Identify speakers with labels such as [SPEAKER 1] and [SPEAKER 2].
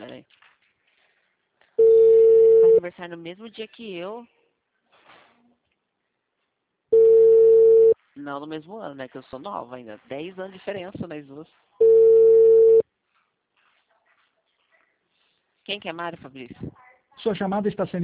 [SPEAKER 1] Peraí. Faz aniversário no mesmo dia que eu. Não no mesmo ano, né? Que eu sou nova ainda. 10 anos de diferença nas duas. Quem que é Mário, Fabrício?
[SPEAKER 2] Sua chamada está sendo